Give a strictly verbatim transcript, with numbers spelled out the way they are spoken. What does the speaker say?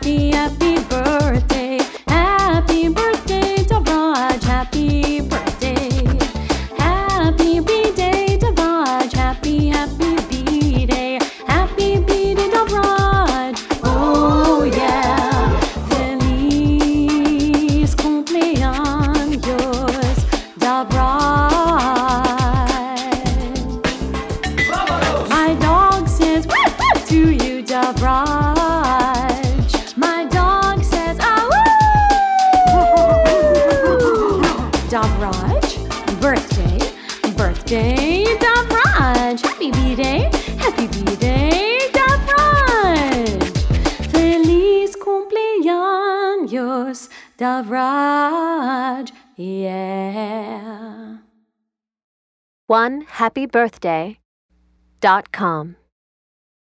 happy, happy birthday. Happy birthday, Davraj, happy birthday. Happy B-Day, Davraj, happy, happy B-Day. Happy B-Day, Davraj, oh yeah. Feliz cumpleaños, Davraj. My dog says woo woo to you, Davraj. My dog says ah woo. Davraj, birthday, birthday, Davraj. Happy B-Day, happy B-Day, Davraj. Feliz cumpleaños, Davraj, yeah. one happy birthday dot com